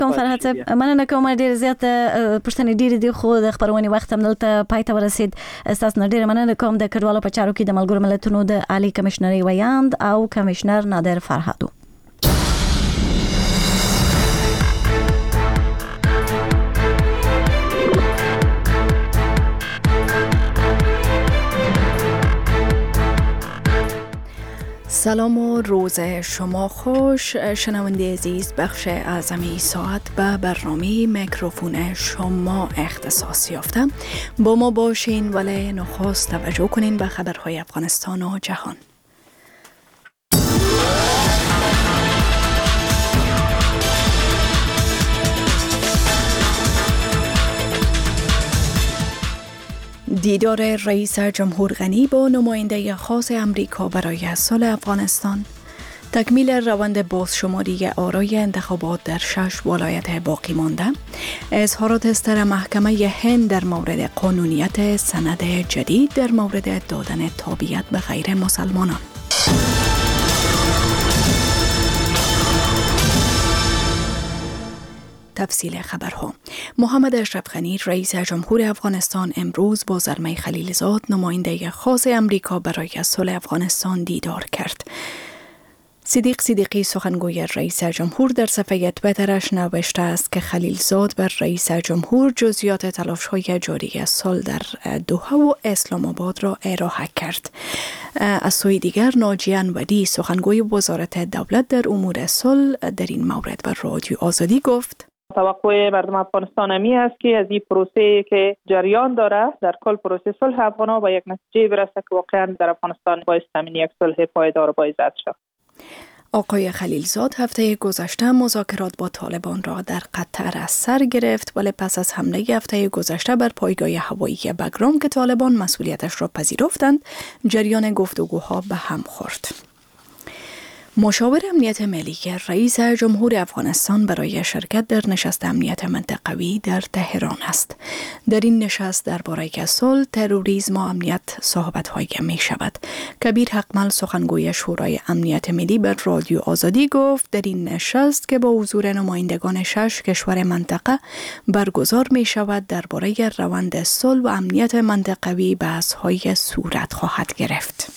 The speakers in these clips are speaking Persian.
کوم فرحت صاحب مننه کوم ډیر زیات پښتنې ډیر دی خو د خبرونې وخت هم دلته پای ته ورسید. تاسو ډیر مننه کوم د کډوالو په چارو کې د ملګرو ملتونو د عالی کمشنري ویاند او کمشنر نادر فرهادو. سلام و روز شما خوش. شنونده عزیز، بخش اعظمی ساعت به برنامه میکروفون شما اختصاص یافته. با ما باشین ولی نخست توجه کنین به خبرهای افغانستان و جهان. دیدار رئیس جمهور غنی با نماینده خاص امریکا برای صلح افغانستان، تکمیل روند بازشماری آرای انتخابات در 6 ولایت باقی مانده، اظهارات صدر محکمه هند در مورد قانونیت سند جدید در مورد دادن تابعیت به غیر مسلمانان. تفصیل خبرها. محمد اشرف غنی رئیس جمهور افغانستان امروز با زلمه خلیلزاد نماینده خاص امریکا برای صلح افغانستان دیدار کرد. صدیق صدیقی سخنگوی رئیس جمهور در صفحه تویترش نوشته است که خلیلزاد بر رئیس جمهور جزئیات تلاش‌های جاری صلح در دوحه و اسلام آباد را ارائه کرد. از سوی دیگر ناجیه انوری سخنگوی وزارت دولت در امور صلح در این مورد به رادیو آزادی گفت: توقع مردم افغانستان همی است که از این پروسه که جریان داره در کل پروسه صلح افغان‌ها به یک نتیجه برسه که واقعا در افغانستان باعث تامین یک صلح پایدار و باعزت شود. آقای خلیلزاد هفته گذشته مذاکرات با طالبان را در قطر از سر گرفت، ولی پس از حمله هفته گذشته بر پایگاه هوایی بگرام که طالبان مسئولیتش را پذیرفتند، جریان گفتگوها به هم خورد. مشاور امنیت ملی رئیس جمهور افغانستان برای شرکت در نشست امنیت منطقوی در تهران است. در این نشست درباره صلح، تروریسم و امنیت صحبت‌هایی می شود. کبیر حقمل سخنگوی شورای امنیت ملی بر رادیو آزادی گفت در این نشست که با حضور نمایندگان 6 کشور منطقه برگزار می شود درباره روند صلح و امنیت منطقوی بحث‌های صورت خواهد گرفت.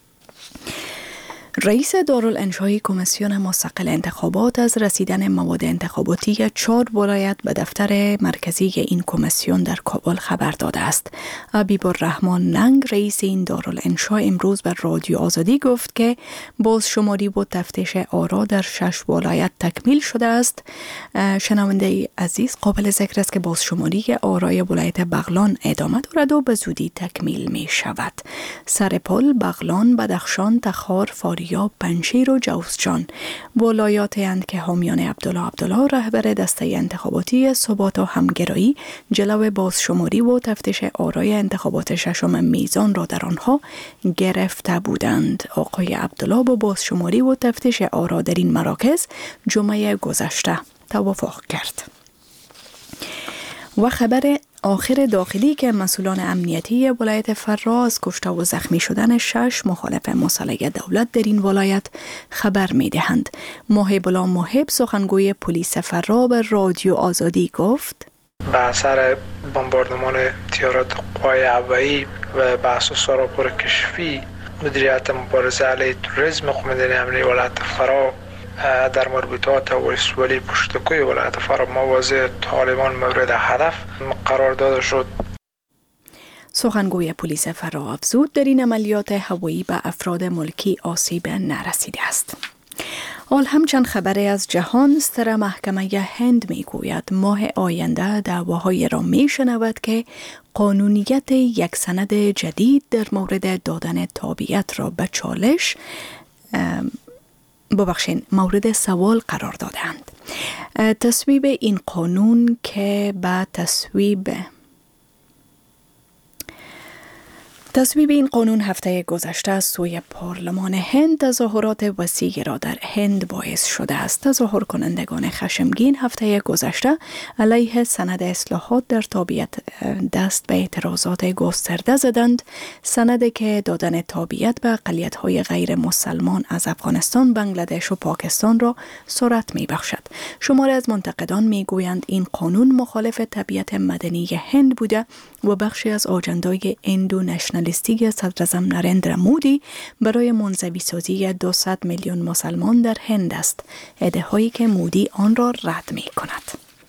رئیس دارالانشای کمیسیون مستقل انتخابات از رسیدن مواد انتخاباتی 4 ولایت به دفتر مرکزی این کمیسیون در کابل خبر داده است. حبیب الرحمن ننگ رئیس این دارالانشا امروز بر رادیو آزادی گفت که بازشماری و تفتیش آرا در 6 ولایت تکمیل شده است. شنونده عزیز، قابل ذکر است که بازشماری آرای ولایت بغلان ادامه دارد و به زودی تکمیل می شود. سرپل، بغلان، بدخشان، تخار، یا پنشیر و جوزجان ولایاتی اند که حامیان عبدالله رهبر دسته انتخاباتی ثبات و همگرایی جلو بازشماری و تفتیش آرای انتخابات 6 میزان را در آنها گرفته بودند. آقای عبدالله با بازشماری و تفتیش آرا در این مراکز جمعه گذشته توافق کرد. و خبر آخر داخلی که مسئولان امنیتی ولایت فرا از کشته و زخمی شدن 6 مخالف مسلح دولت در این ولایت خبر می دهند. محب الله محب سخنگوی پلیس فرا به رادیو آزادی گفت: به اثر بمباردمان تیارات قوای هوایی و بحث و سراپور کشفی مدیریت مبارزه علیه تروریسم قومندان امنیتی ولایت فرا در مربوطات ولسوالی پشتکوی ولایت فرا مواضع طالبان مورد هدف قرار داده شد. سخنگوی پلیس فرا افزود در این عملیات هوایی به افراد ملکی آسیب نرسیده است. حال همچند خبری از جهان، صدر محکمه هند می گوید ماه آینده دعواهای را می شنود که قانونیت یک سند جدید در مورد دادن تابعیت را به چالش مورد سوال قرار دادند. تصویب این قانون که به تصویب تصویب این قانون هفته گذشته از سوی پارلمان هند تظاهرات وسیعی را در هند باعث شده است. تظاهر کنندگان خشمگین هفته گذشته علیه سند اصلاحات در تابعیت دست به اعتراضات گسترده زدند. سندی که دادن تابعیت به اقلیت‌های غیر مسلمان از افغانستان، بنگلادش و پاکستان را سرعت می‌بخشد. شماری از منتقدان می‌گویند این قانون مخالف طبیعت مدنی هند بوده و بخشی از آجندای اندو نشنالیستی صدراعظم نریندرا مودی برای منزوی سازی 200 میلیون مسلمان در هند است. ایده‌هایی که مودی آن را رد می‌کند.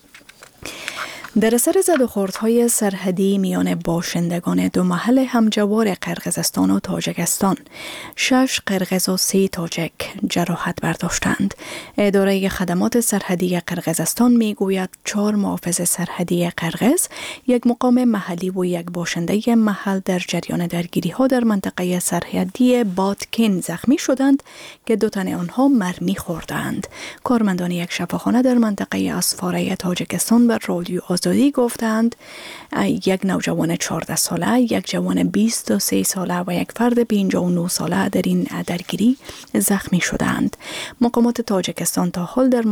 در اثر زدوخوردهای سرحدی میان باشندگان دو محل همجوار قرقیزستان و تاجیکستان، 6 قرقیز و 3 تاجیک جراحت برداشتند. اداره خدمات سرحدی قرقیزستان میگوید 4 محافظ سرحدی قرقیز، 1 مقام محلی و 1 باشنده محل در جریان درگیری‌ها در منطقه سرحدی باتکین زخمی شدند که 2 تن آنها مرمی خوردند. کارمندان یک شفاخانه در منطقه اسفاره تاجیکستان بر رادیو آزادی گفتند 1 نوجوان 14 ساله، 1 جوان 23 ساله و 1 فرد 59 ساله در این درگیری زخمی شدند. مقامات تاجیکستان تا حال در